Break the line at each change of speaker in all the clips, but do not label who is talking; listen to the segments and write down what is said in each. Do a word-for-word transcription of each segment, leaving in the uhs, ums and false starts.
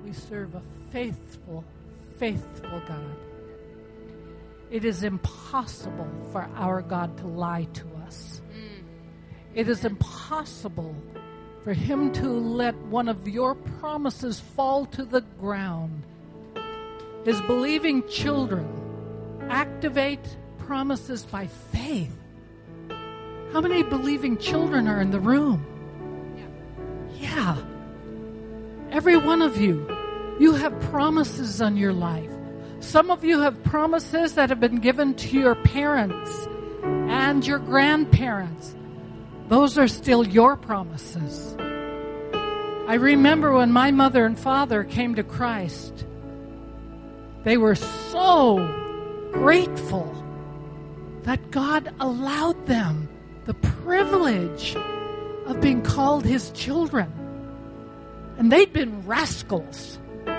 We serve a faithful, faithful God. It is impossible for our God to lie to us. It is impossible for him to let one of your promises fall to the ground. His believing children activate promises by faith. How many believing children are in the room? Yeah. Every one of you. You have promises on your life. Some of you have promises that have been given to your parents and your grandparents. Those are still your promises. I remember when my mother and father came to Christ, they were so grateful that God allowed them the privilege of being called his children. And they'd been rascals.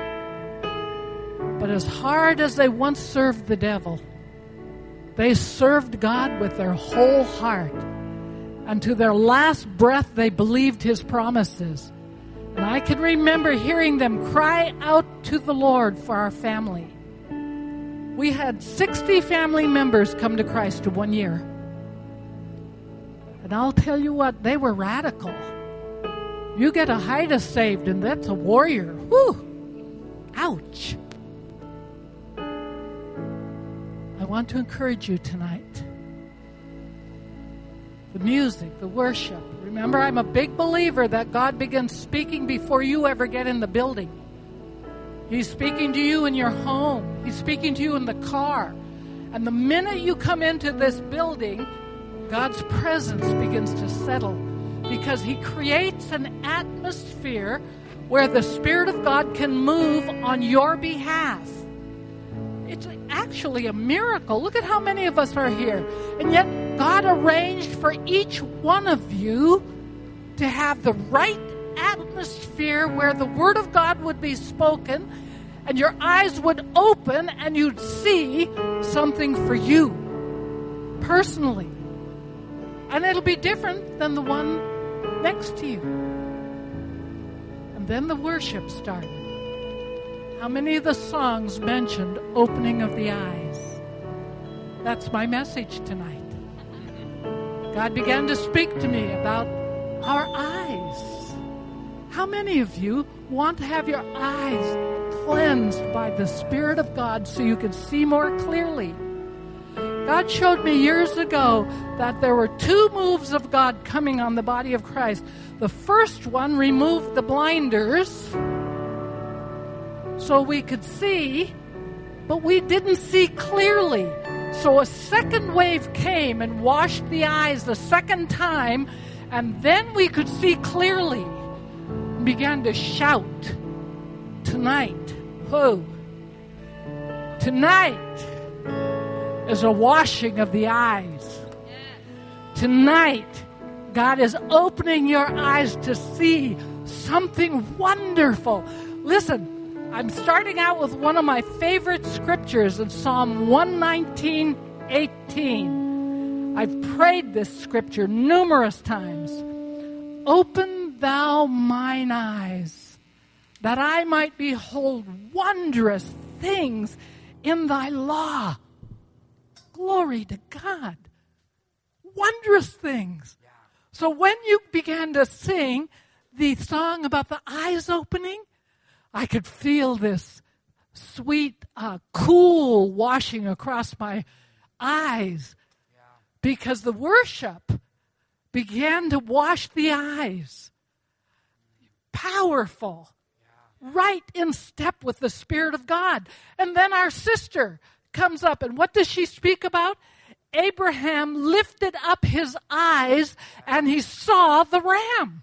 But as hard as they once served the devil, they served God with their whole heart. And to their last breath, they believed his promises. And I can remember hearing them cry out to the Lord for our family. We had sixty family members come to Christ in one year. And I'll tell you what, they were radical. You get a Haida saved, and that's a warrior. Whew! Ouch! I want to encourage you tonight. The music, the worship. Remember, I'm a big believer that God begins speaking before you ever get in the building. He's speaking to you in your home. He's speaking to you in the car. And the minute you come into this building, God's presence begins to settle, because he creates an atmosphere where the Spirit of God can move on your behalf. It's actually a miracle. Look at how many of us are here. And yet God arranged for each one of you to have the right atmosphere where the Word of God would be spoken and your eyes would open and you'd see something for you personally. And it'll be different than the one next to you. And then the worship started. How many of the songs mentioned opening of the eyes? That's my message tonight. God began to speak to me about our eyes. How many of you want to have your eyes cleansed by the Spirit of God so you can see more clearly? God showed me years ago that there were two moves of God coming on the body of Christ. The first one removed the blinders so we could see, but we didn't see clearly. So a second wave came and washed the eyes the second time, and then we could see clearly and began to shout, tonight, who? Tonight is a washing of the eyes. Tonight, God is opening your eyes to see something wonderful. Listen, I'm starting out with one of my favorite scriptures in Psalm one nineteen, eighteen. I've prayed this scripture numerous times. Open thou mine eyes, that I might behold wondrous things in thy law. Glory to God. Wondrous things. So when you began to sing the song about the eyes opening, I could feel this sweet, uh, cool washing across my eyes, because the worship began to wash the eyes. Powerful. Right in step with the Spirit of God. And then our sister comes up, and what does she speak about? Abraham lifted up his eyes and he saw the ram.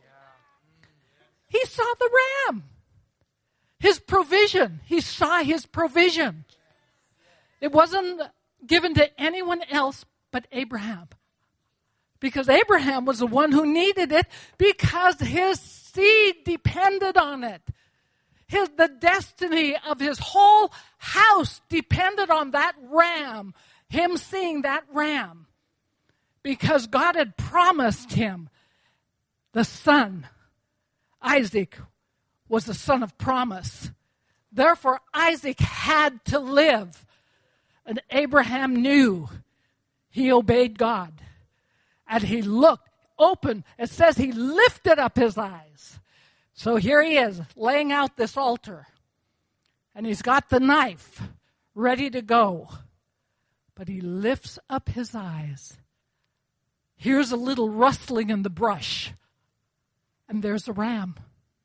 He saw the ram. His provision. He saw his provision. It wasn't given to anyone else but Abraham. Because Abraham was the one who needed it, because his seed depended on it. His, the destiny of his whole house depended on that ram, him seeing that ram. Because God had promised him the son, Isaac, was the son of promise. Therefore, Isaac had to live. And Abraham knew. He obeyed God. And he looked, open. It says he lifted up his eyes. So here he is, laying out this altar. And he's got the knife ready to go. But he lifts up his eyes. Here's a little rustling in the brush. And there's a ram.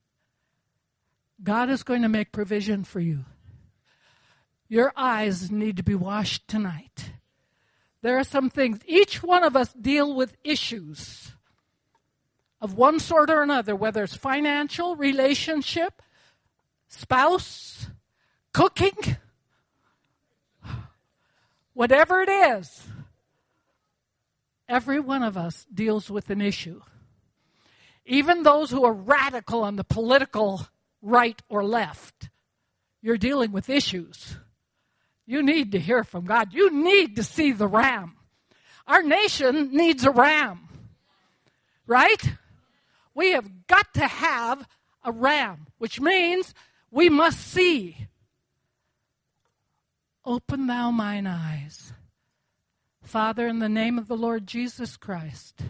God is going to make provision for you. Your eyes need to be washed tonight. There are some things. Each one of us deal with issues of one sort or another, whether it's financial, relationship, spouse, cooking, whatever it is. Every one of us deals with an issue. Even those who are radical on the political right or left, you're dealing with issues. You need to hear from God. You need to see the ram. Our nation needs a ram, right? We have got to have a ram, which means we must see. Open thou mine eyes. Father, in the name of the Lord Jesus Christ,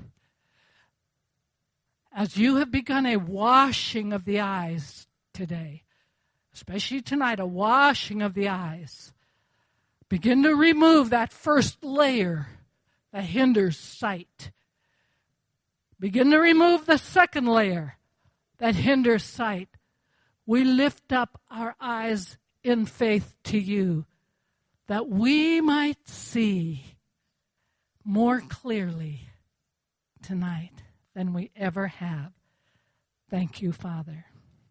as you have begun a washing of the eyes today, especially tonight, a washing of the eyes, begin to remove that first layer that hinders sight. Begin to remove the second layer that hinders sight. We lift up our eyes in faith to you, that we might see more clearly tonight than we ever have. Thank you, Father.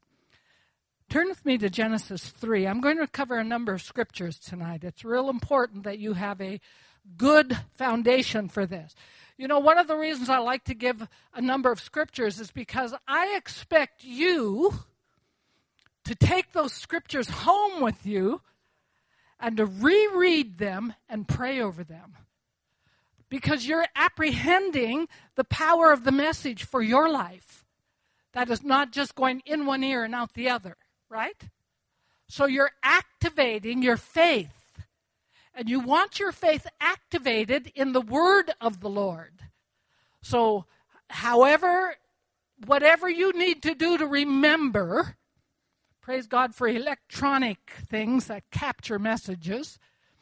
Turn with me to Genesis three. I'm going to cover a number of scriptures tonight. It's real important that you have a good foundation for this. You know, one of the reasons I like to give a number of scriptures is because I expect you to take those scriptures home with you and to reread them and pray over them. Because you're apprehending the power of the message for your life. That is not just going in one ear and out the other, right? So you're activating your faith. And you want your faith activated in the word of the Lord. So, however, whatever you need to do to remember, praise God for electronic things that capture messages,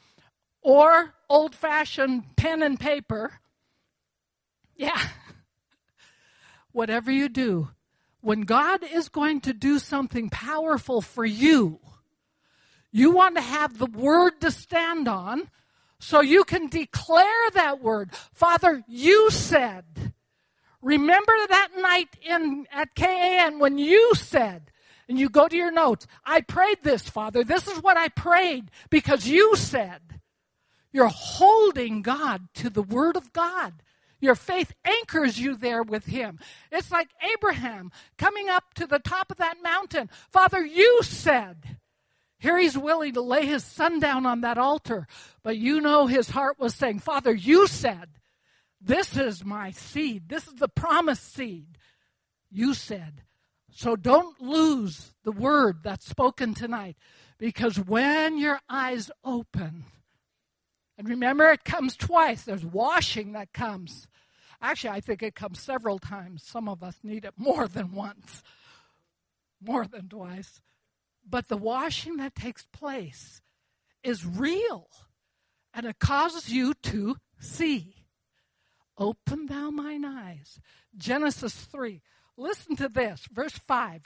or old-fashioned pen and paper, yeah, whatever you do, when God is going to do something powerful for you, you want to have the word to stand on so you can declare that word. Father, you said. Remember that night in at K A N when you said, and you go to your notes, I prayed this, Father. This is what I prayed because you said. You're holding God to the word of God. Your faith anchors you there with him. It's like Abraham coming up to the top of that mountain. Father, you said. Here he's willing to lay his son down on that altar. But you know his heart was saying, Father, you said, this is my seed. This is the promised seed. You said. So don't lose the word that's spoken tonight. Because when your eyes open, and remember it comes twice. There's washing that comes. Actually, I think it comes several times. Some of us need it more than once. More than twice. But the washing that takes place is real. And it causes you to see. Open thou mine eyes. Genesis three. Listen to this. Verse five.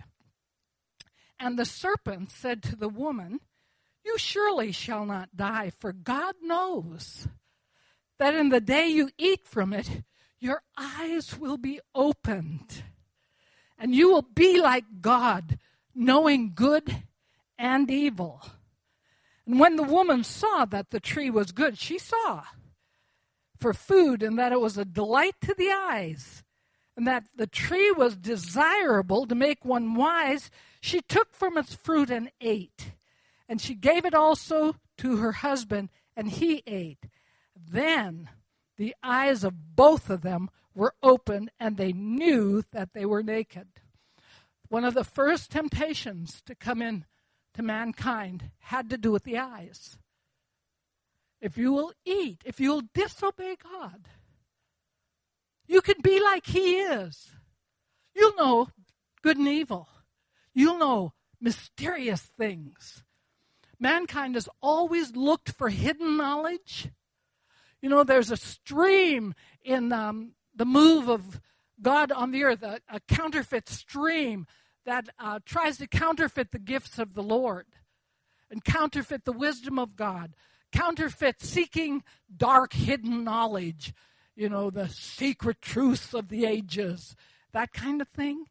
And the serpent said to the woman, you surely shall not die, for God knows that in the day you eat from it, your eyes will be opened. And you will be like God, knowing good and evil. And when the woman saw that the tree was good, she saw for food, and that it was a delight to the eyes, and that the tree was desirable to make one wise, she took from its fruit and ate. And she gave it also to her husband, and he ate. Then the eyes of both of them were opened, and they knew that they were naked. One of the first temptations to come in to mankind had to do with the eyes. If you will eat, if you will disobey God, you can be like he is. You'll know good and evil. You'll know mysterious things. Mankind has always looked for hidden knowledge. You know, there's a stream in um, the move of God on the earth, a, a counterfeit stream that uh, tries to counterfeit the gifts of the Lord and counterfeit the wisdom of God, counterfeit seeking dark hidden knowledge, you know, the secret truths of the ages, that kind of thing.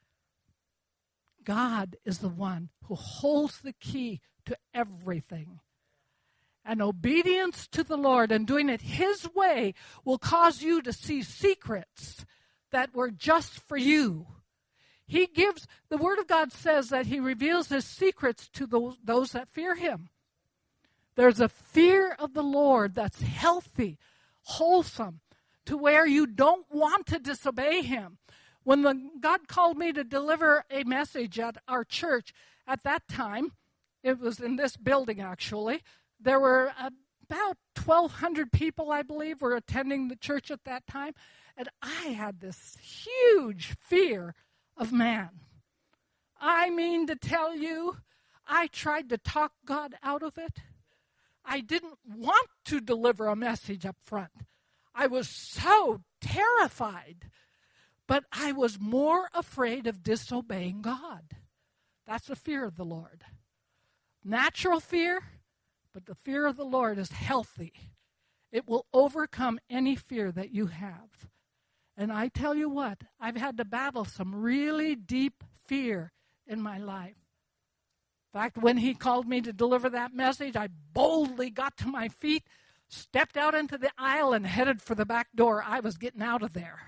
God is the one who holds the key to everything. And obedience to the Lord and doing it his way will cause you to see secrets that were just for you. He gives, the Word of God says that he reveals his secrets to those, those that fear him. There's a fear of the Lord that's healthy, wholesome, to where you don't want to disobey him. When the, God called me to deliver a message at our church, at that time, it was in this building actually, there were about twelve hundred people, I believe, were attending the church at that time. And I had this huge fear of man. I mean to tell you, I tried to talk God out of it. I didn't want to deliver a message up front. I was so terrified. But I was more afraid of disobeying God. That's the fear of the Lord. Natural fear, but the fear of the Lord is healthy. It will overcome any fear that you have. And I tell you what, I've had to battle some really deep fear in my life. In fact, when he called me to deliver that message, I boldly got to my feet, stepped out into the aisle, and headed for the back door. I was getting out of there.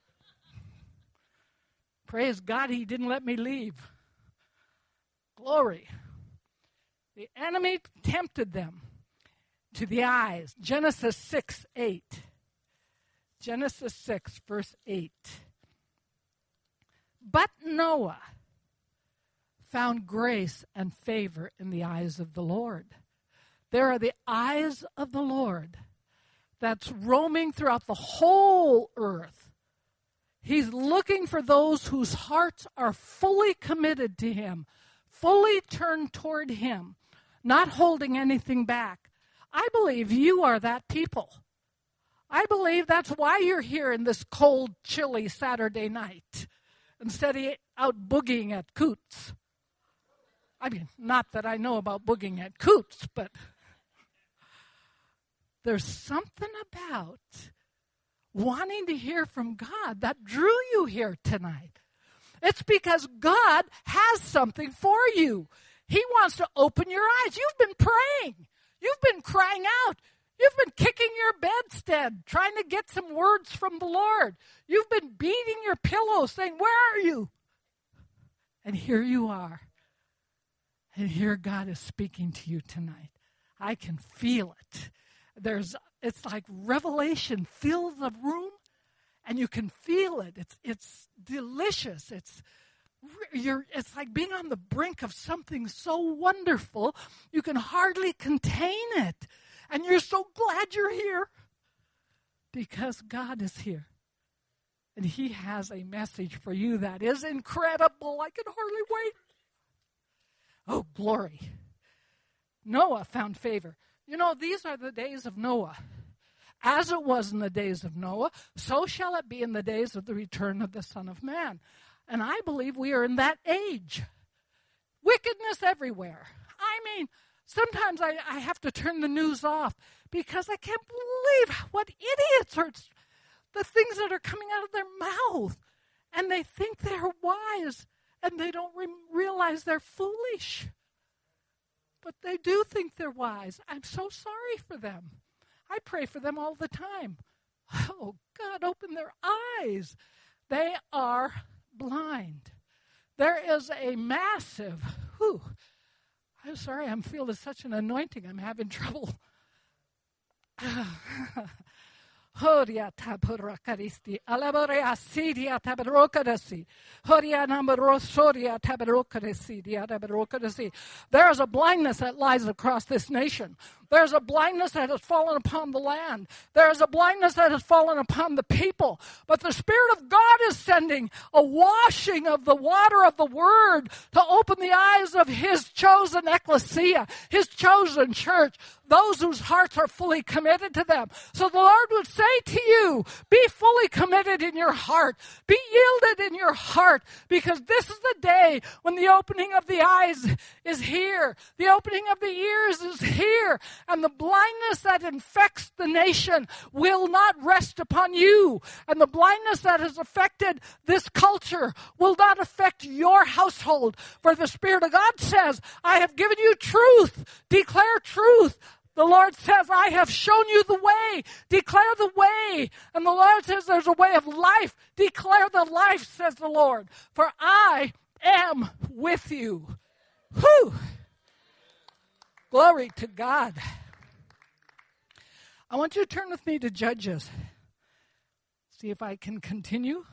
Praise God, he didn't let me leave. Glory. The enemy tempted them to the eyes. Genesis six, eight. Genesis six, verse eight. But Noah found grace and favor in the eyes of the Lord. There are the eyes of the Lord that's roaming throughout the whole earth. He's looking for those whose hearts are fully committed to him, fully turned toward him, not holding anything back. I believe you are that people. I believe that's why you're here in this cold, chilly Saturday night instead of out boogieing at Coots. I mean, not that I know about boogieing at Coots, but there's something about wanting to hear from God that drew you here tonight. It's because God has something for you. He wants to open your eyes. You've been praying. You've been crying out. You've been kicking your bedstead, trying to get some words from the Lord. You've been beating your pillow, saying, "Where are you?" And here you are. And here God is speaking to you tonight. I can feel it. There's, it's like revelation fills the room, and you can feel it. It's it's delicious. It's you're. It's like being on the brink of something so wonderful you can hardly contain it, and you're so glad you're here because God is here, and He has a message for you that is incredible. I can hardly wait. Oh, glory! Noah found favor. You know, these are the days of Noah. As it was in the days of Noah, so shall it be in the days of the return of the Son of Man. And I believe we are in that age. Wickedness everywhere. I mean, sometimes I, I have to turn the news off because I can't believe what idiots are, the things that are coming out of their mouth. And they think they're wise, and they don't re- realize they're foolish. But they do think they're wise. I'm so sorry for them. I pray for them all the time. Oh, God, open their eyes. They are blind. There is a massive, whew, I'm sorry, I'm feeling such an anointing. I'm having trouble. Horia taburakaristi, alaborea sidia tabarokarasi, Horia namorosoria tabarokarasi, dia tabarokarasi. There is a blindness that lies across this nation. There's a blindness that has fallen upon the land. There is a blindness that has fallen upon the people. But the Spirit of God is sending a washing of the water of the Word to open the eyes of His chosen ecclesia, His chosen church, those whose hearts are fully committed to them. So the Lord would say to you, be fully committed in your heart. Be yielded in your heart, because this is the day when the opening of the eyes is here. The opening of the ears is here. And the blindness that infects the nation will not rest upon you. And the blindness that has affected this culture will not affect your household. For the Spirit of God says, I have given you truth. Declare truth. The Lord says, I have shown you the way. Declare the way. And the Lord says, there's a way of life. Declare the life, says the Lord. For I am with you. Whew. Glory to God. I want you to turn with me to Judges. See if I can continue.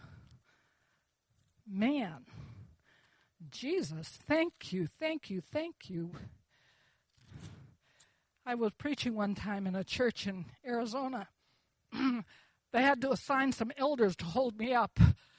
Man, Jesus, thank you, thank you, thank you. I was preaching one time in a church in Arizona. They had to assign some elders to hold me up.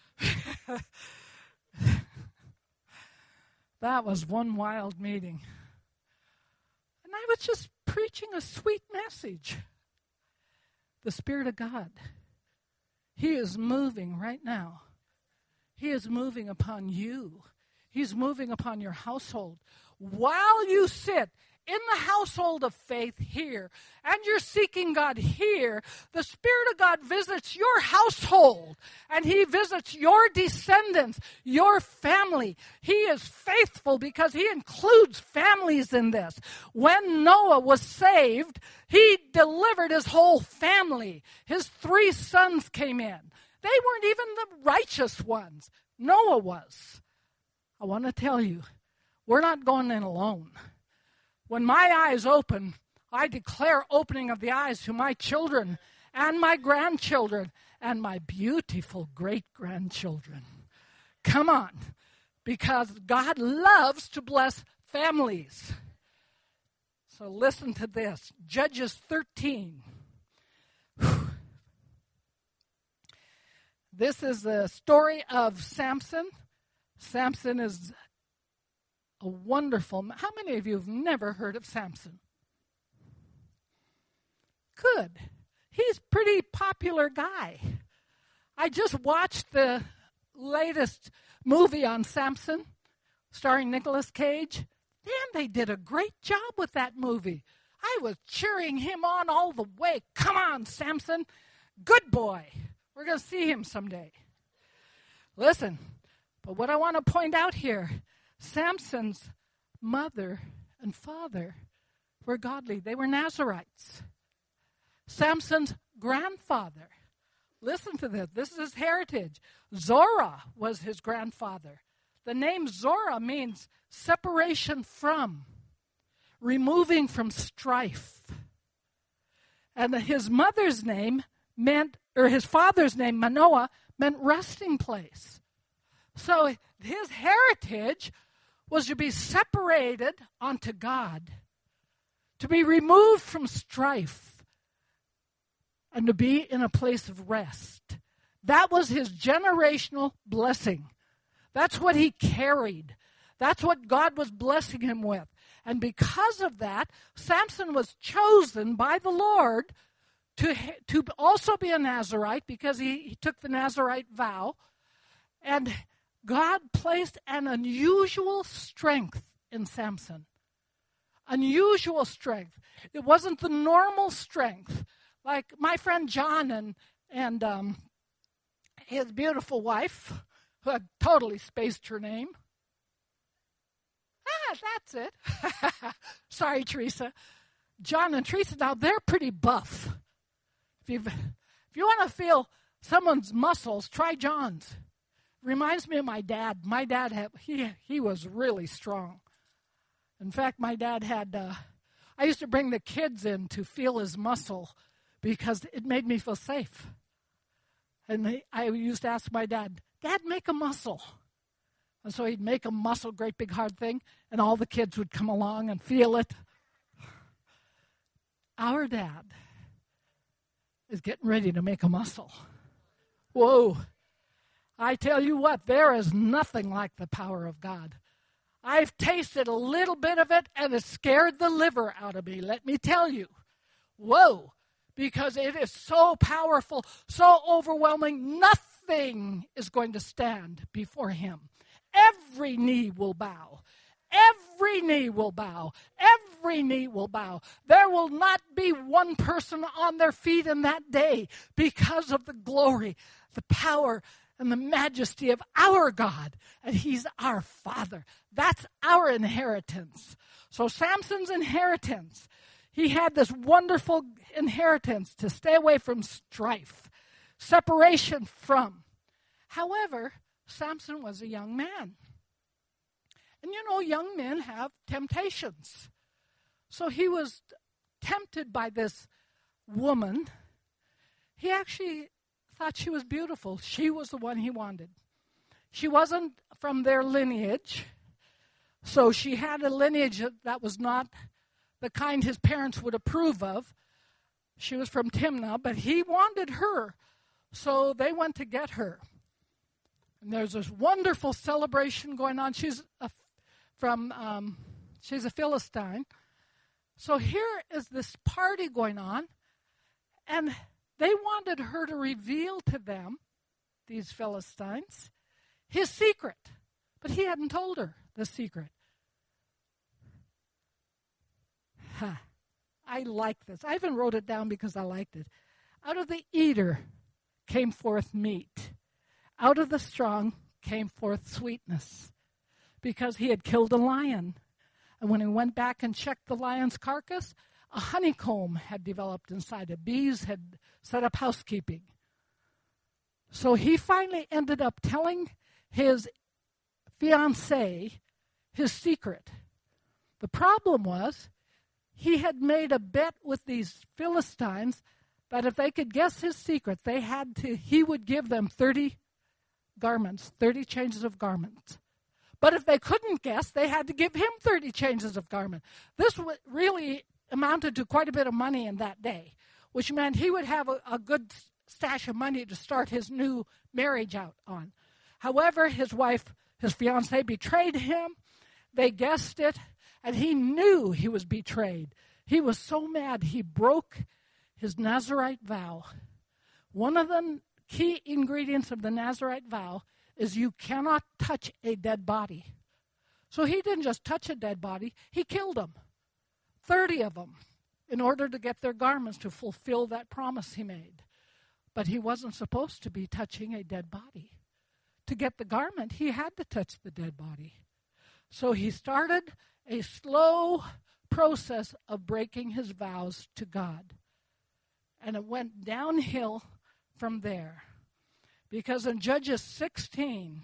That was one wild meeting. And I was just preaching a sweet message. The Spirit of God, He is moving right now. He is moving upon you. He's moving upon your household. While you sit in the household of faith here, and you're seeking God here, the Spirit of God visits your household, and He visits your descendants, your family. He is faithful because He includes families in this. When Noah was saved, he delivered his whole family. His three sons came in. They weren't even the righteous ones. Noah was. I want to tell you, we're not going in alone. When my eyes open, I declare opening of the eyes to my children and my grandchildren and my beautiful great-grandchildren. Come on, because God loves to bless families. So listen to this, Judges thirteen. Whew. This is the story of Samson. Samson is a wonderful, how many of you have never heard of Samson? Good. He's a pretty popular guy. I just watched the latest movie on Samson, starring Nicolas Cage. Man, they did a great job with that movie. I was cheering him on all the way. Come on, Samson. Good boy. We're going to see him someday. Listen, but what I want to point out here, Samson's mother and father were godly. They were Nazarites. Samson's grandfather, listen to this. This is his heritage. Zorah was his grandfather. The name Zorah means separation from, removing from strife. And his mother's name meant, or his father's name, Manoah, meant resting place. So his heritage was to be separated unto God, to be removed from strife, and to be in a place of rest. That was his generational blessing. That's what he carried. That's what God was blessing him with. And because of that, Samson was chosen by the Lord to, to also be a Nazarite, because he, he took the Nazarite vow. And God placed an unusual strength in Samson. Unusual strength. It wasn't the normal strength. Like my friend John and, and um, his beautiful wife, who had totally spaced her name. Ah, that's it. Sorry, Teresa. John and Teresa, now they're pretty buff. If, you've, if you want to feel someone's muscles, try John's. Reminds me of my dad. My dad, had, he, he was really strong. In fact, my dad had, uh, I used to bring the kids in to feel his muscle because it made me feel safe. And they, I used to ask my dad, Dad, make a muscle. And so he'd make a muscle, great big hard thing, and all the kids would come along and feel it. Our dad is getting ready to make a muscle. Whoa. I tell you what, there is nothing like the power of God. I've tasted a little bit of it, and it scared the liver out of me, let me tell you. Whoa. Because it is so powerful, so overwhelming, nothing is going to stand before him. Every knee will bow. Every knee will bow. Every knee will bow. There will not be one person on their feet in that day because of the glory, the power, and the majesty of our God. And he's our Father. That's our inheritance. So Samson's inheritance, he had this wonderful inheritance to stay away from strife, separation from. However, Samson was a young man. And you know, young men have temptations. So he was tempted by this woman. He actually thought she was beautiful. She was the one he wanted. She wasn't from their lineage. So she had a lineage that was not the kind his parents would approve of. She was from Timnah, but he wanted her. So they went to get her. And there's this wonderful celebration going on. She's a, from, um, she's a Philistine. So here is this party going on, and they wanted her to reveal to them, these Philistines, his secret. But he hadn't told her the secret. Huh. I like this. I even wrote it down because I liked it. Out of the eater came forth meat. Out of the strong came forth sweetness, because he had killed a lion. And when he went back and checked the lion's carcass, a honeycomb had developed inside it. Bees had set up housekeeping. So he finally ended up telling his fiancée his secret. The problem was he had made a bet with these Philistines that if they could guess his secret, they had to, he would give them thirty garments, thirty changes of garments. But if they couldn't guess, they had to give him thirty changes of garment. This w- really amounted to quite a bit of money in that day, which meant he would have a, a good stash of money to start his new marriage out on. However, his wife, his fiancée, betrayed him. They guessed it, and he knew he was betrayed. He was so mad, he broke his Nazirite vow. One of the key ingredients of the Nazirite vow is you cannot touch a dead body. So he didn't just touch a dead body, he killed them. thirty of them, in order to get their garments to fulfill that promise he made. But he wasn't supposed to be touching a dead body. To get the garment, he had to touch the dead body. So he started a slow process of breaking his vows to God. And it went downhill from there. Because in Judges sixteen,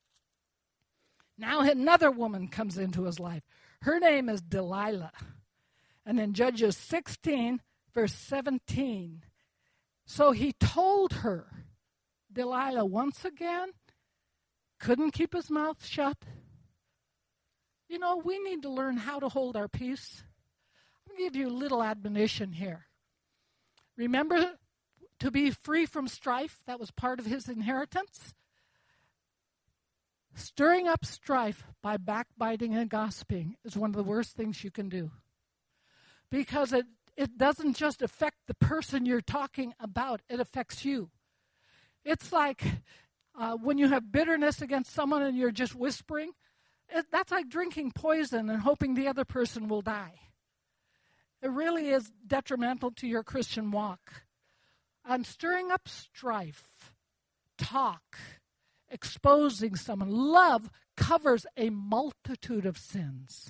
now another woman comes into his life. Her name is Delilah. And in Judges sixteen, verse seventeen, so he told her, Delilah once again couldn't keep his mouth shut. You know, we need to learn how to hold our peace. I'm going to give you a little admonition here. Remember to be free from strife. That was part of his inheritance. Stirring up strife by backbiting and gossiping is one of the worst things you can do. Because it, it doesn't just affect the person you're talking about, it affects you. It's like uh, when you have bitterness against someone and you're just whispering, it, that's like drinking poison and hoping the other person will die. It really is detrimental to your Christian walk. And stirring up strife, talk, exposing someone. Love covers a multitude of sins.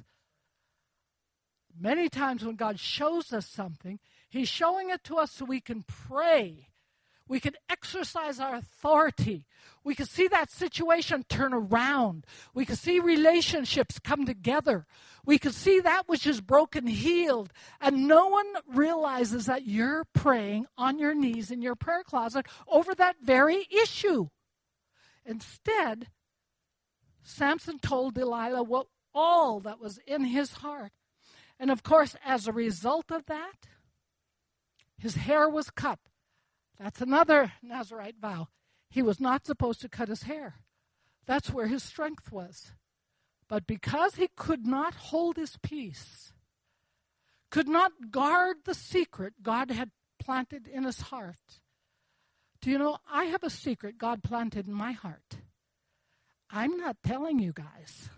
Many times when God shows us something, he's showing it to us so we can pray. We could exercise our authority. We could see that situation turn around. We could see relationships come together. We could see that which is broken healed. And no one realizes that you're praying on your knees in your prayer closet over that very issue. Instead, Samson told Delilah what all that was in his heart. And of course, as a result of that, his hair was cut. That's another Nazirite vow. He was not supposed to cut his hair. That's where his strength was. But because he could not hold his peace, could not guard the secret God had planted in his heart. Do you know, I have a secret God planted in my heart. I'm not telling you guys.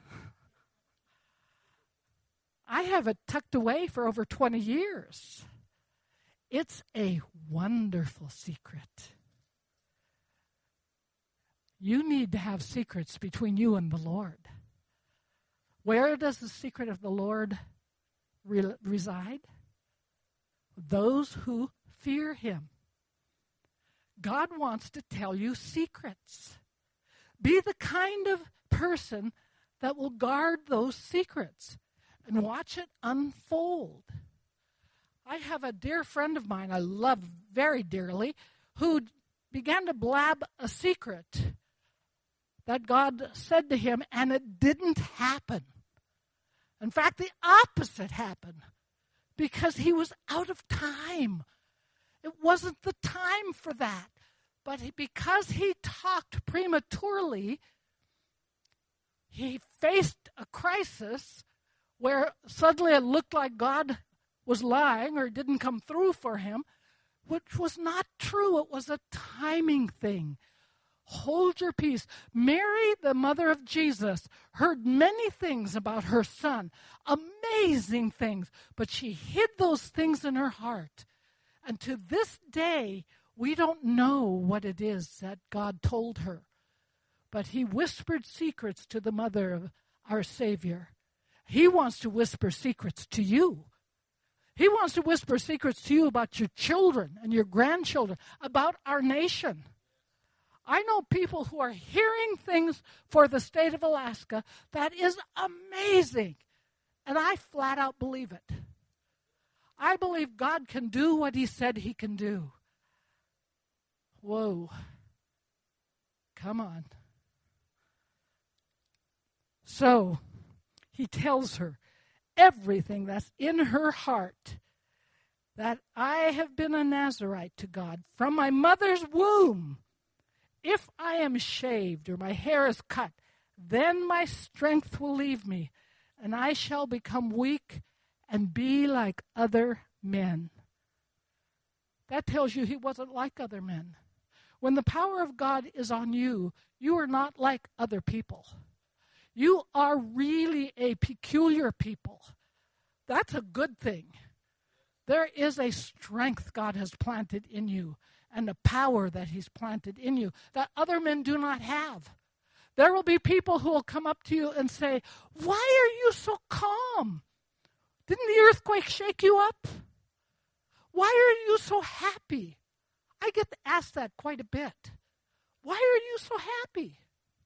I have it tucked away for over twenty years. It's a wonderful secret. You need to have secrets between you and the Lord. Where does the secret of the Lord re- reside? Those who fear him. God wants to tell you secrets. Be the kind of person that will guard those secrets and watch it unfold. I have a dear friend of mine I love very dearly who began to blab a secret that God said to him, and it didn't happen. In fact, the opposite happened because he was out of time. It wasn't the time for that. But he, because he talked prematurely, he faced a crisis where suddenly it looked like God was lying or didn't come through for him, which was not true. It was a timing thing. Hold your peace. Mary, the mother of Jesus, heard many things about her son, amazing things, but she hid those things in her heart. And to this day, we don't know what it is that God told her. But he whispered secrets to the mother of our Savior. He wants to whisper secrets to you. He wants to whisper secrets to you about your children and your grandchildren, about our nation. I know people who are hearing things for the state of Alaska that is amazing. And I flat out believe it. I believe God can do what he said he can do. Whoa. Come on. So, he tells her everything that's in her heart, that I have been a Nazirite to God from my mother's womb. If I am shaved or my hair is cut, then my strength will leave me, and I shall become weak and be like other men. That tells you he wasn't like other men. When the power of God is on you, you are not like other people. You are really a peculiar people. That's a good thing. There is a strength God has planted in you and a power that he's planted in you that other men do not have. There will be people who will come up to you and say, "Why are you so calm? Didn't the earthquake shake you up? Why are you so happy?" I get asked that quite a bit. Why are you so happy?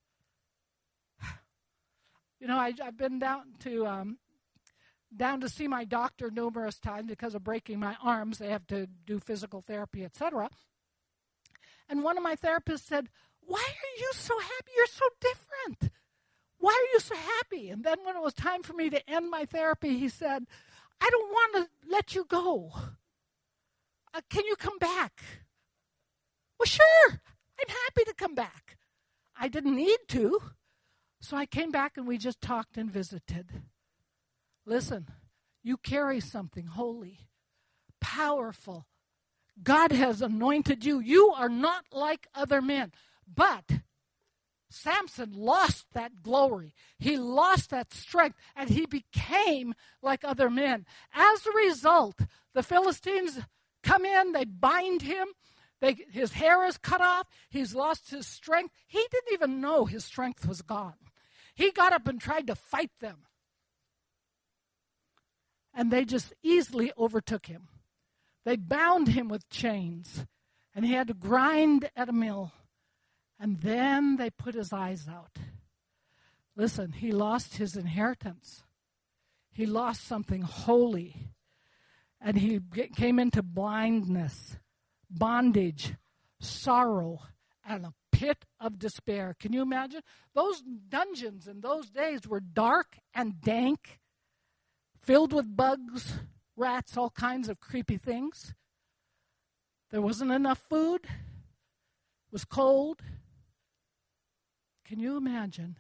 You know, I, I've been down to um, down to see my doctor numerous times because of breaking my arms. They have to do physical therapy, et cetera. And one of my therapists said, "Why are you so happy? You're so different. Why are you so happy?" And then when it was time for me to end my therapy, he said, "I don't want to let you go. Uh, can you come back?" Well, sure. I'm happy to come back. I didn't need to. So I came back and we just talked and visited. Listen, you carry something holy, powerful. God has anointed you. You are not like other men. But Samson lost that glory. He lost that strength, and he became like other men. As a result, the Philistines come in, they bind him. They, his hair is cut off. He's lost his strength. He didn't even know his strength was gone. He got up and tried to fight them. And they just easily overtook him. They bound him with chains. And he had to grind at a mill. And then they put his eyes out. Listen, he lost his inheritance. He lost something holy. And he came into blindness, bondage, sorrow, and a pit of despair. Can you imagine? Those dungeons in those days were dark and dank, filled with bugs, rats, all kinds of creepy things. There wasn't enough food. It was cold. Can you imagine?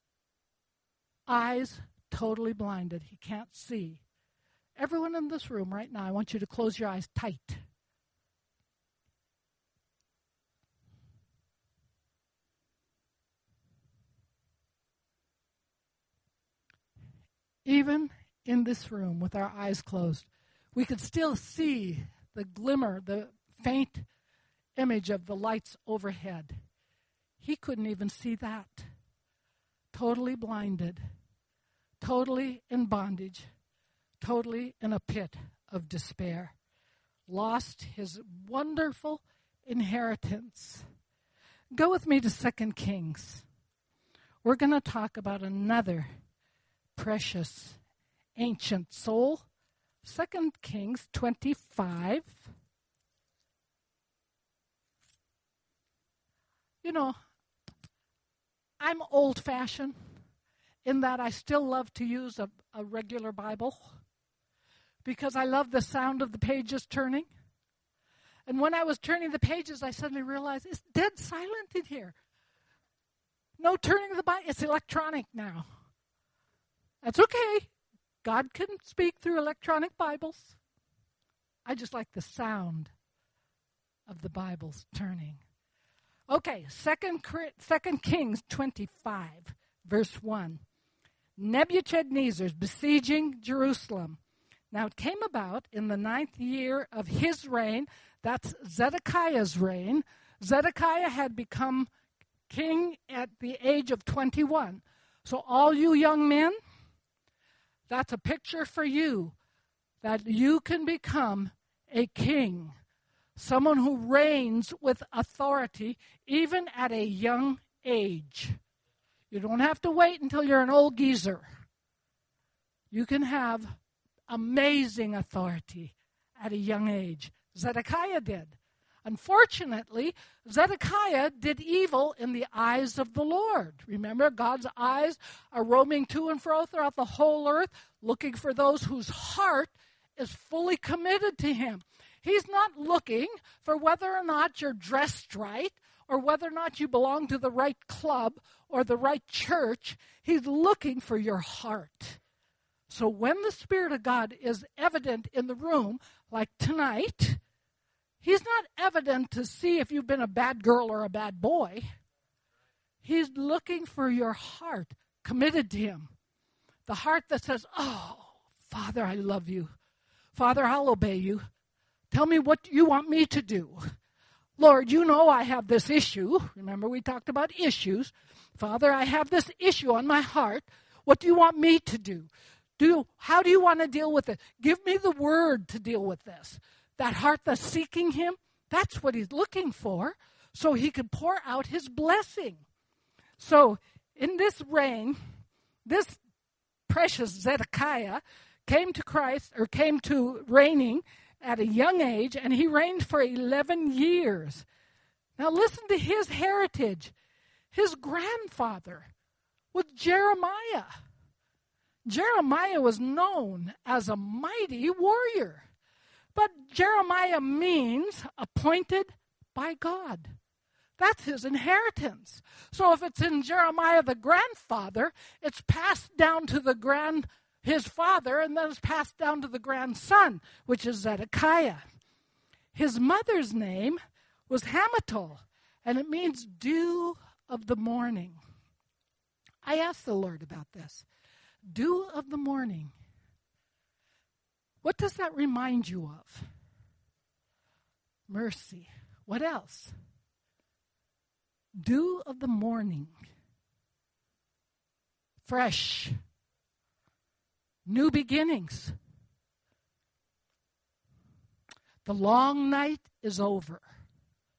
Eyes totally blinded. He can't see. Everyone in this room right now, I want you to close your eyes tight. Even in this room with our eyes closed, we could still see the glimmer, the faint image of the lights overhead. He couldn't even see that. Totally blinded, totally in bondage, totally in a pit of despair. Lost his wonderful inheritance. Go with me to Second Kings. We're going to talk about another precious, ancient soul. Second Kings twenty-five. You know, I'm old-fashioned in that I still love to use a, a regular Bible because I love the sound of the pages turning. And when I was turning the pages, I suddenly realized it's dead silent in here. No turning of the Bible. It's electronic now. That's okay. God can speak through electronic Bibles. I just like the sound of the Bibles turning. Okay, Second, Second Kings twenty-five, verse one. Nebuchadnezzar's besieging Jerusalem. Now it came about in the ninth year of his reign, that's Zedekiah's reign. Zedekiah had become king at the age of twenty-one. So all you young men, that's a picture for you that you can become a king. Someone who reigns with authority even at a young age. You don't have to wait until you're an old geezer. You can have amazing authority at a young age. Zedekiah did. Unfortunately, Zedekiah did evil in the eyes of the Lord. Remember, God's eyes are roaming to and fro throughout the whole earth, looking for those whose heart is fully committed to him. He's not looking for whether or not you're dressed right or whether or not you belong to the right club or the right church. He's looking for your heart. So when the Spirit of God is evident in the room, like tonight, He's not evident to see if you've been a bad girl or a bad boy. He's looking for your heart committed to Him. The heart that says, oh, Father, I love you. Father, I'll obey you. Tell me what you want me to do. Lord, you know I have this issue. Remember, we talked about issues. Father, I have this issue on my heart. What do you want me to do? Do how do you want to deal with it? Give me the word to deal with this. That heart that's seeking Him, that's what He's looking for, so He can pour out His blessing. So, in this reign, this precious Zedekiah came to Christ, or came to reigning at a young age, and he reigned for eleven years. Now listen to his heritage. His grandfather was Jeremiah. Jeremiah was known as a mighty warrior. But Jeremiah means appointed by God. That's his inheritance. So if it's in Jeremiah the grandfather, it's passed down to the grand his father, and then it's passed down to the grandson, which is Zedekiah. His mother's name was Hamutal, and it means dew of the morning. I asked the Lord about this. Dew of the morning. What does that remind you of? Mercy. What else? Dew of the morning. Fresh. New beginnings. The long night is over.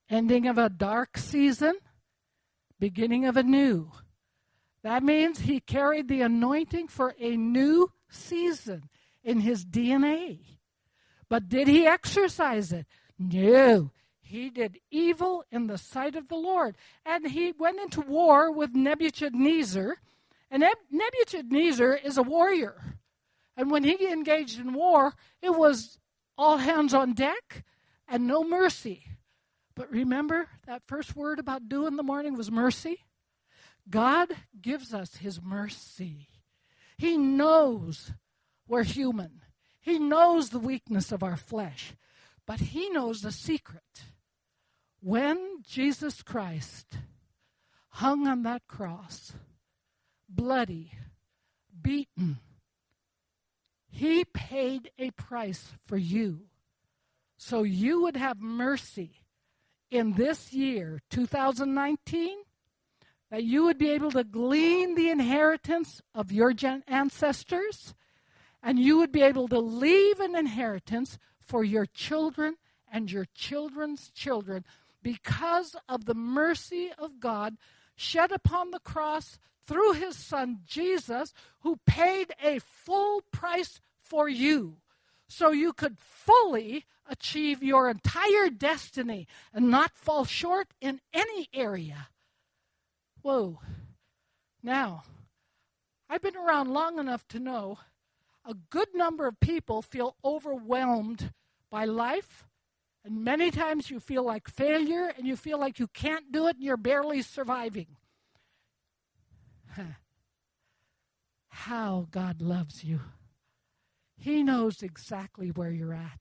Ending of a dark season, beginning of a new. That means he carried the anointing for a new season in his D N A. But did he exercise it? No. He did evil in the sight of the Lord. And he went into war with Nebuchadnezzar. And Nebuchadnezzar is a warrior. And when he engaged in war, it was all hands on deck and no mercy. But remember, that first word about do in the morning was mercy? God gives us his mercy. He knows we're human. He knows the weakness of our flesh. But he knows the secret. When Jesus Christ hung on that cross, bloody, beaten, he paid a price for you. So you would have mercy in this year, two thousand nineteen, that you would be able to glean the inheritance of your gen- ancestors, and you would be able to leave an inheritance for your children and your children's children because of the mercy of God shed upon the cross through his son Jesus, who paid a full price for you so you could fully achieve your entire destiny and not fall short in any area. Whoa. Now, I've been around long enough to know a good number of people feel overwhelmed by life, and many times you feel like failure and you feel like you can't do it and you're barely surviving. How God loves you. He knows exactly where you're at.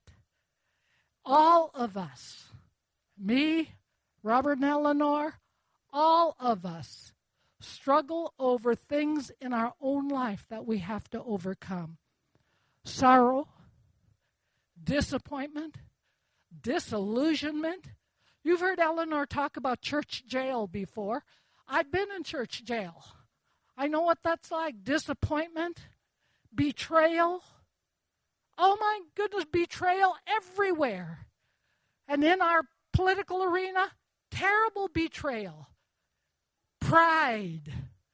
All of us, me, Robert and Eleanor, all of us struggle over things in our own life that we have to overcome. Sorrow, disappointment, disillusionment. You've heard Eleanor talk about church jail before. I've been in church jail. I know what that's like. Disappointment, betrayal. Oh my goodness, betrayal everywhere. And in our political arena, terrible betrayal. Pride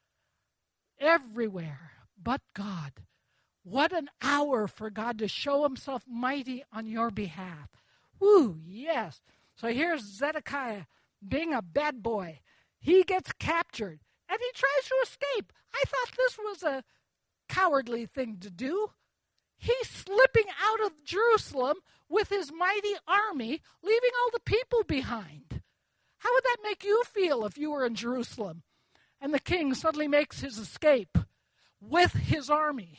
everywhere. But God. What an hour for God to show himself mighty on your behalf. Woo, yes. So here's Zedekiah being a bad boy. He gets captured and he tries to escape. I thought this was a cowardly thing to do. He's slipping out of Jerusalem with his mighty army, leaving all the people behind. How would that make you feel if you were in Jerusalem and the king suddenly makes his escape with his army?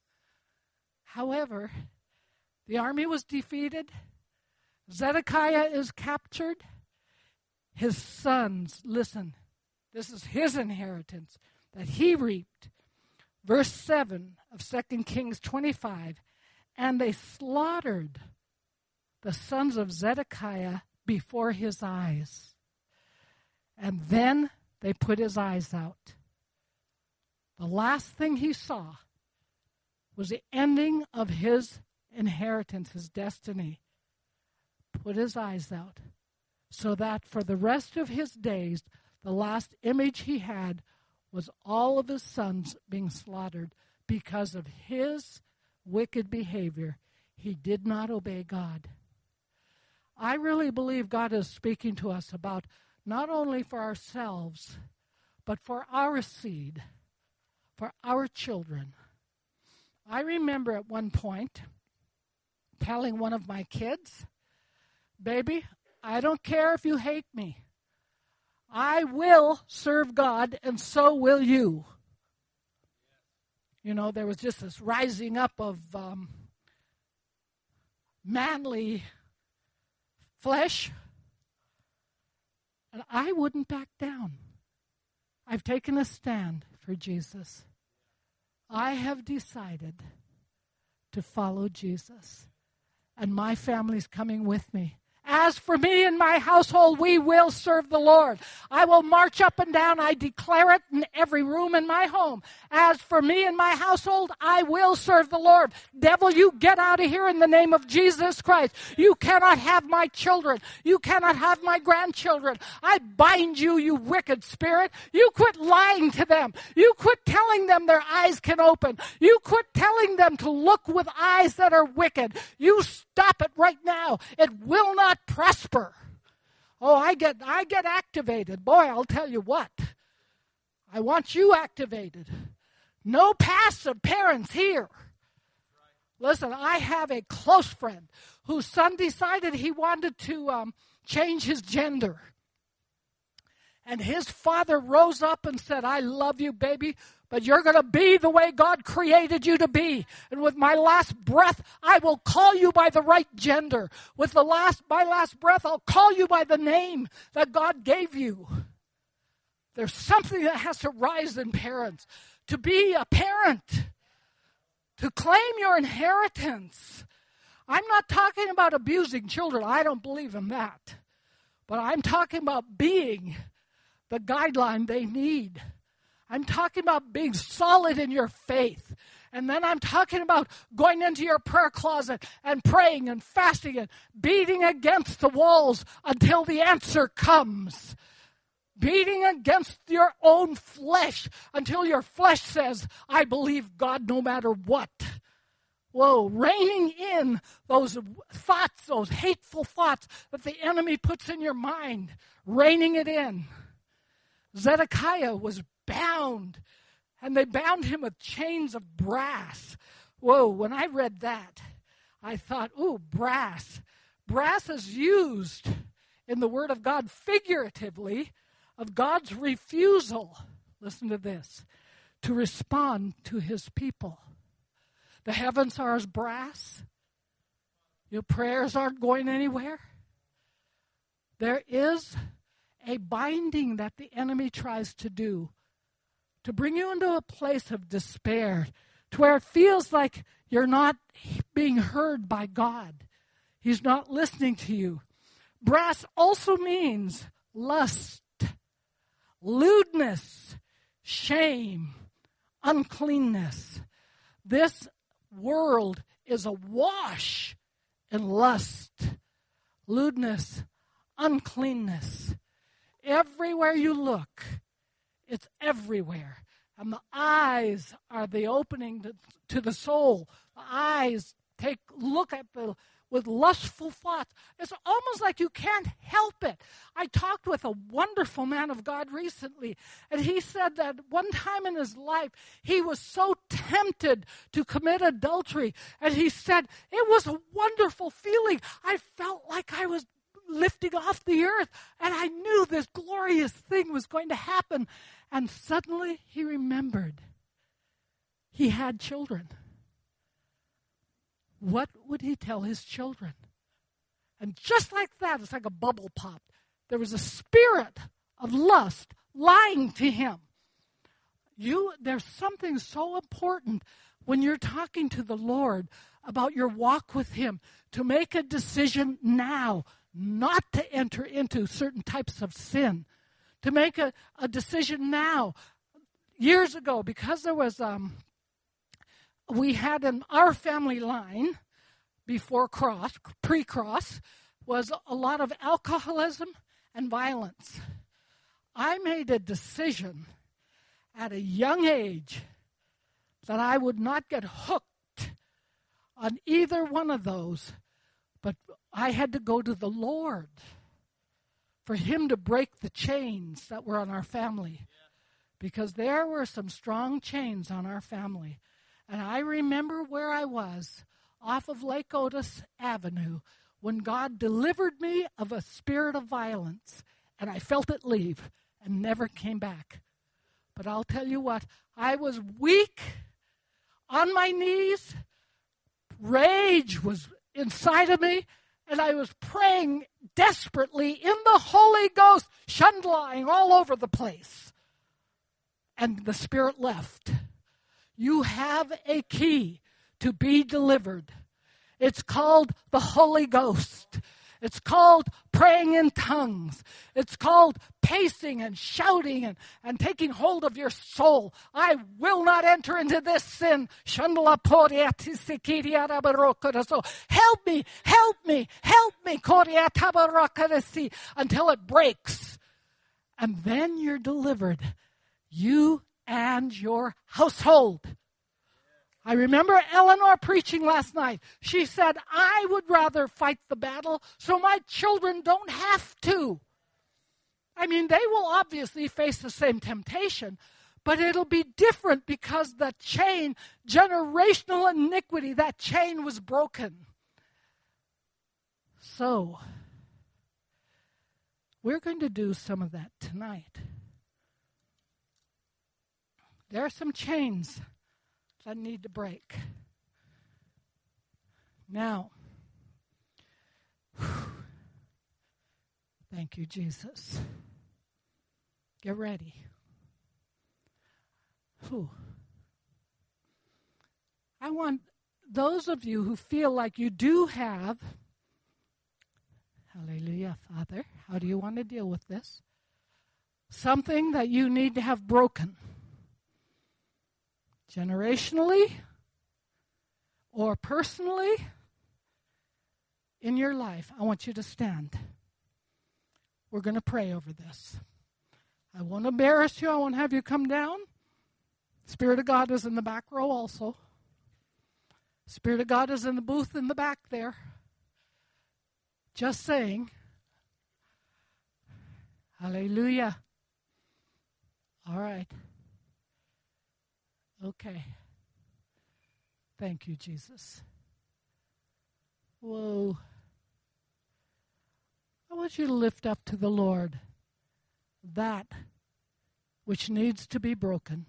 However, the army was defeated. Zedekiah is captured. His sons, listen, this is his inheritance that he reaped. Verse seven of Second Kings twenty-five, and they slaughtered the sons of Zedekiah before his eyes. And then they put his eyes out. The last thing he saw was the ending of his inheritance, his destiny. Put his eyes out, so that for the rest of his days, the last image he had was all of his sons being slaughtered because of his wicked behavior. He did not obey God. I really believe God is speaking to us about not only for ourselves, but for our seed, for our children. I remember at one point telling one of my kids, baby, I don't care if you hate me. I will serve God, and so will you. You know, there was just this rising up of um, manly flesh, and I wouldn't back down. I've taken a stand for Jesus. I have decided to follow Jesus, and my family's coming with me, as As for me and my household, we will serve the Lord. I will march up and down. I declare it in every room in my home. As for me and my household, I will serve the Lord. Devil, you get out of here in the name of Jesus Christ. You cannot have my children. You cannot have my grandchildren. I bind you, you wicked spirit. You quit lying to them. You quit telling them their eyes can open. You quit telling them to look with eyes that are wicked. You stop it right now. It will not prosper. Oh, I get I get activated. Boy, I'll tell you what. I want you activated. No passive parents here. Listen, I have a close friend whose son decided he wanted to um, change his gender. And his father rose up and said, I love you, baby, but you're going to be the way God created you to be. And with my last breath, I will call you by the right gender. With the last, my last breath, I'll call you by the name that God gave you. There's something that has to rise in parents. To be a parent, to claim your inheritance. I'm not talking about abusing children. I don't believe in that. But I'm talking about being the guideline they need. I'm talking about being solid in your faith. And then I'm talking about going into your prayer closet and praying and fasting and beating against the walls until the answer comes. Beating against your own flesh until your flesh says, I believe God no matter what. Whoa, reining in those thoughts, those hateful thoughts that the enemy puts in your mind, reining it in. Zedekiah was bound, and they bound him with chains of brass. Whoa, when I read that, I thought, ooh, brass. Brass is used in the Word of God figuratively of God's refusal, listen to this, to respond to his people. The heavens are as brass. Your prayers aren't going anywhere. There is a binding that the enemy tries to do to bring you into a place of despair, to where it feels like you're not being heard by God. He's not listening to you. Brass also means lust, lewdness, shame, uncleanness. This world is awash in lust, lewdness, uncleanness. Everywhere you look, it's everywhere. And the eyes are the opening to, to the soul. The eyes take look at the with lustful thoughts. It's almost like you can't help it. I talked with a wonderful man of God recently, and he said that one time in his life, he was so tempted to commit adultery, and he said, it was a wonderful feeling. I felt like I was lifting off the earth, and I knew this glorious thing was going to happen. And suddenly he remembered he had children. What would he tell his children? And just like that, it's like a bubble popped. There was a spirit of lust lying to him. You, there's something so important when you're talking to the Lord about your walk with him, to make a decision now not to enter into certain types of sin, to make a, a decision now. Years ago, because there was... um. We had in our family line, before cross, pre-cross, was a lot of alcoholism and violence. I made a decision at a young age that I would not get hooked on either one of those, but I had to go to the Lord for him to break the chains that were on our family, because there were some strong chains on our family. And I remember where I was off of Lake Otis Avenue when God delivered me of a spirit of violence, and I felt it leave and never came back. But I'll tell you what, I was weak, on my knees, rage was inside of me, and I was praying desperately in the Holy Ghost, shundlying all over the place. And the Spirit left. You have a key to be delivered. It's called the Holy Ghost. It's called praying in tongues. It's called pacing and shouting and, and taking hold of your soul. I will not enter into this sin. So help me, help me, help me, until it breaks. And then you're delivered, you and your household. I remember Eleanor preaching last night. She said, I would rather fight the battle so my children don't have to. I mean, they will obviously face the same temptation, but it'll be different because the chain, generational iniquity, that chain was broken. So, we're going to do some of that tonight. There are some chains that need to break. Now, whew, thank you, Jesus. Get ready. Whew. I want those of you who feel like you do have, hallelujah, Father, how do you want to deal with this? Something that you need to have broken. Generationally or personally in your life, I want you to stand. We're going to pray over this. I won't embarrass you. I won't have you come down. Spirit of God is in the back row also. Spirit of God is in the booth in the back there. Just saying. Hallelujah. All right. Okay. Thank you, Jesus. Whoa. I want you to lift up to the Lord that which needs to be broken.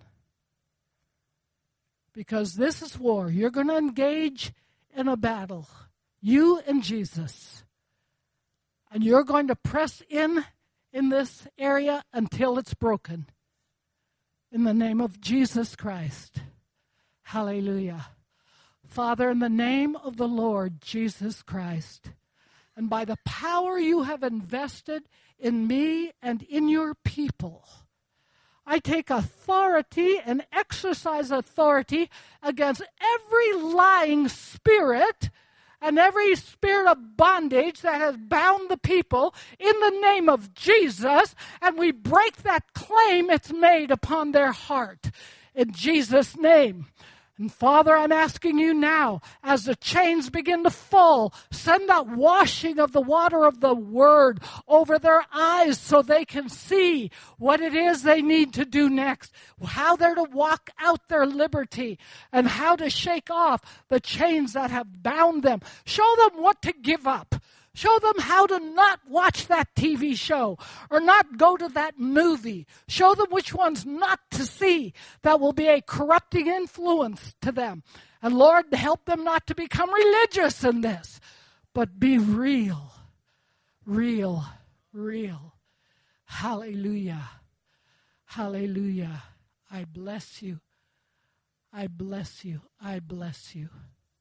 Because this is war. You're going to engage in a battle. You and Jesus. And you're going to press in in this area until it's broken. In the name of Jesus Christ. Hallelujah. Father, in the name of the Lord Jesus Christ, and by the power you have invested in me and in your people, I take authority and exercise authority against every lying spirit and every spirit of bondage that has bound the people in the name of Jesus, and we break that claim it's made upon their heart in Jesus' name. And Father, I'm asking you now, as the chains begin to fall, send that washing of the water of the Word over their eyes so they can see what it is they need to do next, how they're to walk out their liberty, and how to shake off the chains that have bound them. Show them what to give up. Show them how to not watch that T V show or not go to that movie. Show them which ones not to see that will be a corrupting influence to them. And Lord, help them not to become religious in this, but be real, real, real. Hallelujah. Hallelujah. I bless you. I bless you. I bless you.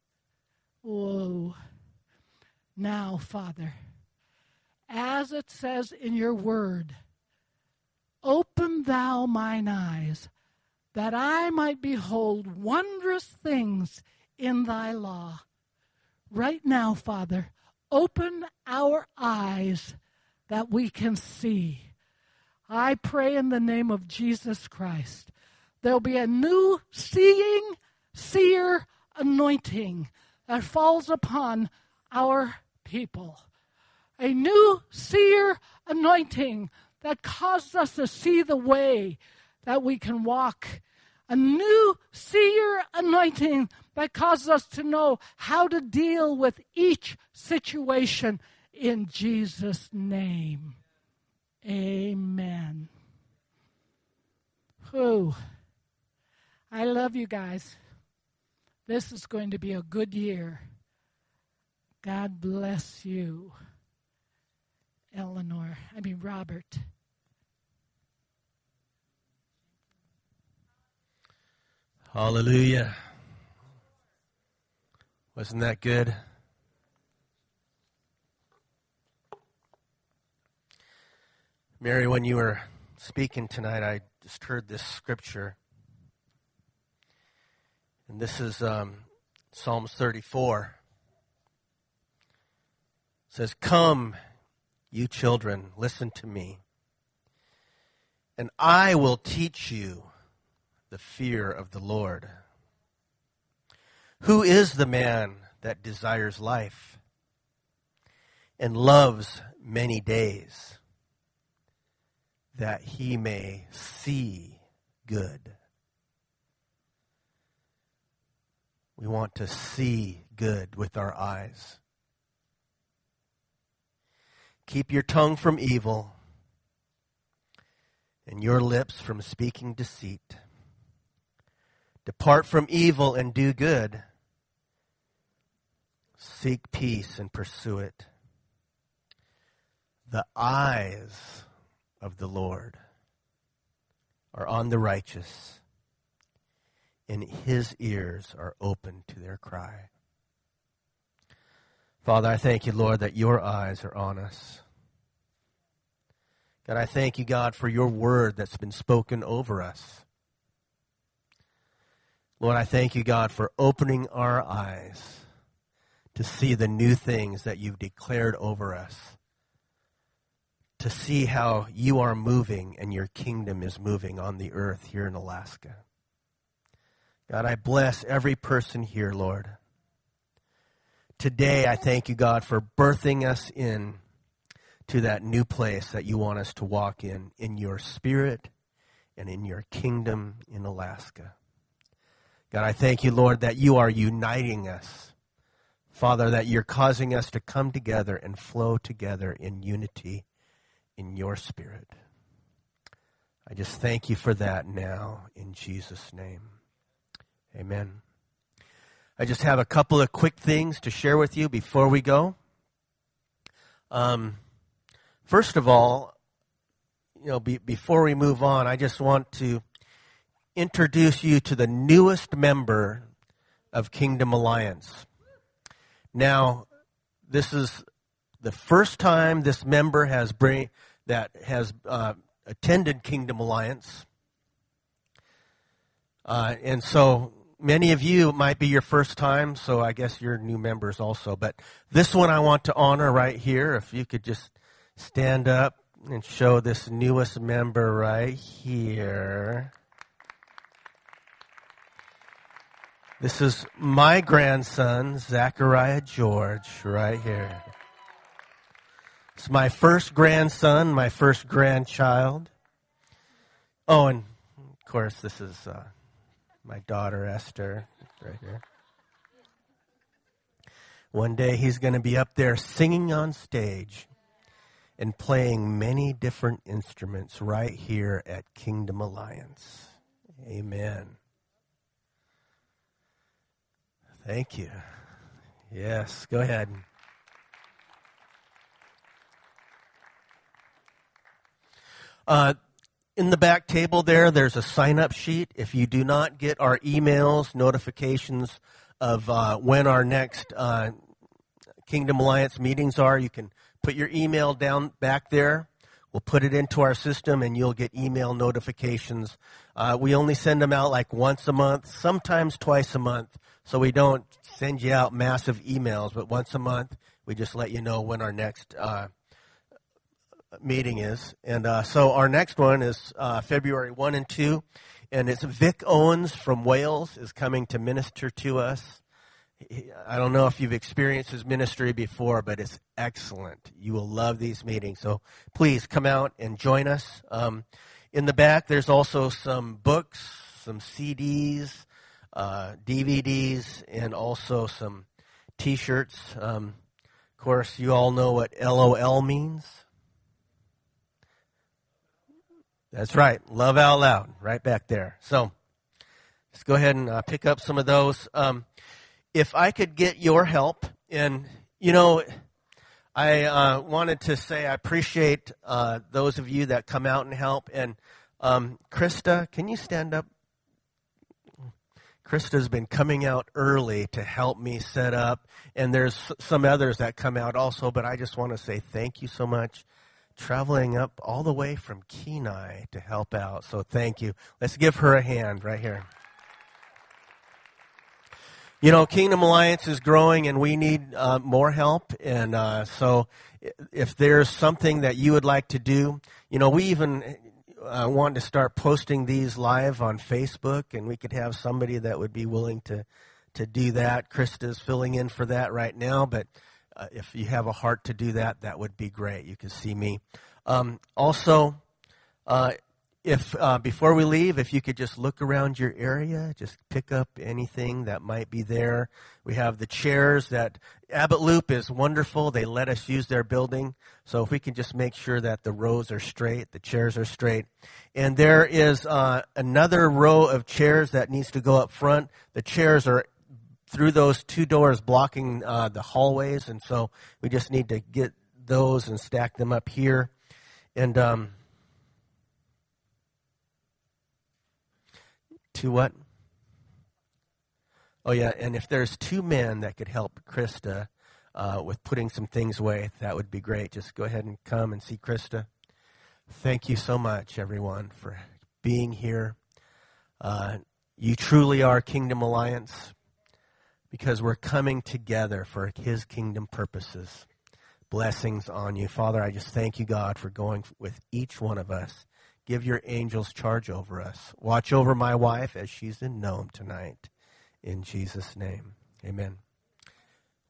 Whoa. Now, Father, as it says in your word, open thou mine eyes, that I might behold wondrous things in thy law. Right now, Father, open our eyes that we can see. I pray in the name of Jesus Christ, there'll be a new seeing, seer anointing that falls upon our people. A new seer anointing that causes us to see the way that we can walk. A new seer anointing that causes us to know how to deal with each situation in Jesus' name. Amen. Whew. I love you guys. This is going to be a good year. God bless you, Eleanor. I mean, Robert.
Hallelujah. Wasn't that good? Mary, when you were speaking tonight, I just heard this scripture. And this is um, Psalms thirty-four. It says, "Come, you children, listen to me, and I will teach you the fear of the Lord. Who is the man that desires life and loves many days, that he may see good?" We want to see good with our eyes. Keep your tongue from evil and your lips from speaking deceit. Depart from evil and do good. Seek peace and pursue it. The eyes of the Lord are on the righteous, and his ears are open to their cry. Father, I thank you, Lord, that your eyes are on us. God, I thank you, God, for your word that's been spoken over us. Lord, I thank you, God, for opening our eyes to see the new things that you've declared over us, to see how you are moving and your kingdom is moving on the earth here in Alaska. God, I bless every person here, Lord. Today, I thank you, God, for birthing us in to that new place that you want us to walk in, in your spirit and in your kingdom in Alaska. God, I thank you, Lord, that you are uniting us. Father, that you're causing us to come together and flow together in unity in your spirit. I just thank you for that now in Jesus' name. Amen. I just have a couple of quick things to share with you before we go. Um, first of all, you know, be, before we move on, I just want to introduce you to the newest member of Kingdom Alliance. Now, this is the first time this member has bring, that has uh, attended Kingdom Alliance. Uh, and so many of you might be your first time, so I guess you're new members also. But this one I want to honor right here. If you could just stand up and show this newest member right here. This is my grandson, Zachariah George, right here. It's my first grandson, my first grandchild. Oh, and of course, this is uh, my daughter, Esther, right here. One day he's going to be up there singing on stage and playing many different instruments right here at Kingdom Alliance. Amen. Thank you. Yes, go ahead. Uh, in the back table there, there's a sign-up sheet. If you do not get our emails, notifications of uh, when our next uh, Kingdom Alliance meetings are, you can put your email down back there. We'll put it into our system, and you'll get email notifications. Uh, we only send them out like once a month, sometimes twice a month. So we don't send you out massive emails, but once a month, we just let you know when our next uh, meeting is. And uh, so our next one is uh, February first and second, and it's Vic Owens from Wales is coming to minister to us. I don't know if you've experienced his ministry before, but it's excellent. You will love these meetings. So please come out and join us. Um, in the back, there's also some books, some C Ds, uh, D V Ds, and also some T-shirts. Um, of course, you all know what L O L means. That's right. Love out loud, right back there. So let's go ahead and uh, pick up some of those. Um, if I could get your help, and, you know, I uh, wanted to say I appreciate uh, those of you that come out and help. And um, Krista, can you stand up? Krista's been coming out early to help me set up, and there's some others that come out also, but I just want to say thank you so much traveling up all the way from Kenai to help out. So thank you. Let's give her a hand right here. You know, Kingdom Alliance is growing, and we need uh, more help. And uh, so if there's something that you would like to do, you know, we even uh, want to start posting these live on Facebook, and we could have somebody that would be willing to, to do that. Krista's filling in for that right now, but uh, if you have a heart to do that, that would be great. You can see me. Um, also, uh, If uh, before we leave, if you could just look around your area, just pick up anything that might be there. We have the chairs that Abbott Loop is wonderful. They let us use their building. So if we can just make sure that the rows are straight, the chairs are straight. And there is uh, another row of chairs that needs to go up front. The chairs are through those two doors blocking uh, the hallways. And so we just need to get those and stack them up here. And um To what? Oh, yeah, and if there's two men that could help Krista uh, with putting some things away, that would be great. Just go ahead and come and see Krista. Thank you so much, everyone, for being here. Uh, you truly are Kingdom Alliance because we're coming together for His kingdom purposes. Blessings on you. Father, I just thank you, God, for going with each one of us. Give your angels charge over us. Watch over my wife as she's in Nome tonight. In Jesus' name, amen.